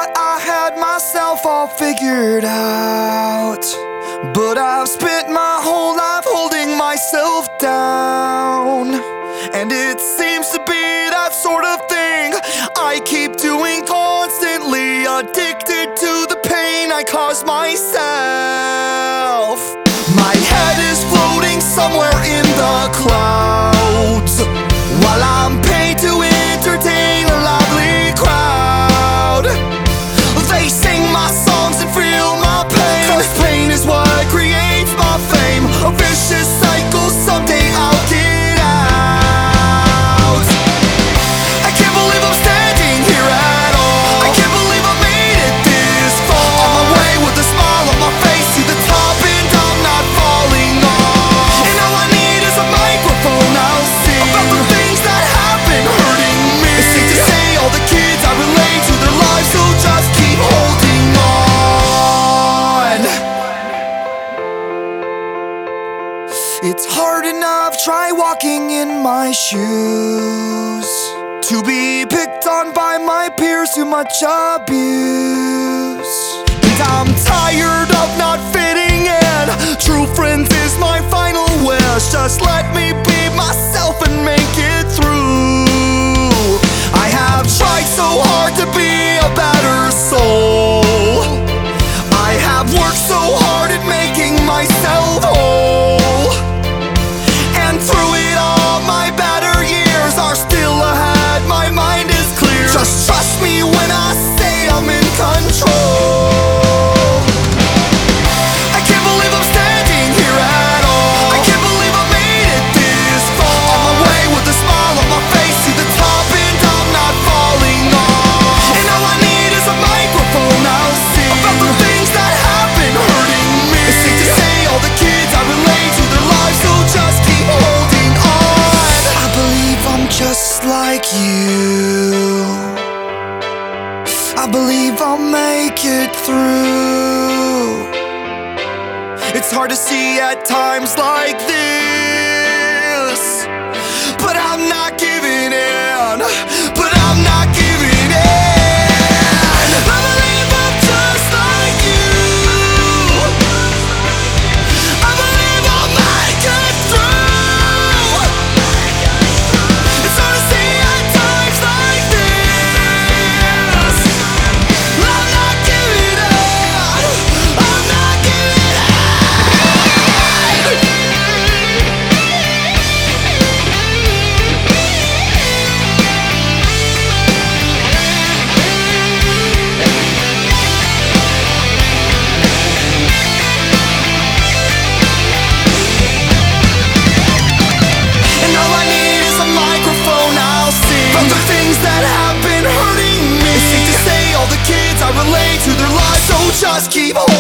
thought I had myself all figured out, but I've spent my whole life holding myself down. And it seems to be that sort of thing I keep doing constantly, addicted to the pain I cause myself. My head is floating somewhere in the clouds, while I'm paid to entertain a lively crowd. They sing my songs and feel my pain, 'cause pain is what creates my fame. A vicious cycle, someday I'll get out. I can't believe I'm standing here at all. I can't believe I made it this far. On my way with a smile on my face to the top, and I'm not falling off. And all I need is a microphone, I'll sing about the things that have been hurting me. It's safe to say all the kids I relate to, their lives, so just keep holding on. It's hard enough, try walking in my shoes, to be picked on by my peers, too much abuse. And I'm tired of not fitting in. True friends is my final wish. Just let me be myself and make it through. I have tried so hard to be a better soul. I have worked so hard at making myself whole. And through it all, my better years are still ahead. My mind is clear. Just trust me when I say I'm in control. I can't believe I'm standing here at all. I can't believe I made it this far. On my way with a smile on my face to the top, and I'm not falling off. And all I need is a microphone, I'll sing about the things that have been hurting me. It's safe to say all the kids I relate to, their lives, so just keep holding on. I believe I'm just like you. I believe I'll make it through. It's hard to see at times like this, but I'm not giving in. But I'm not giving in. I believe I'm just like you. I believe I'll make it through. It's hard to see at times like this. I'm not giving in. I'm not giving in. And all I need is a microphone, I'll sing about the things that have been hurting me. It's safe to say all the kids I relate to, their lives, so just keep holding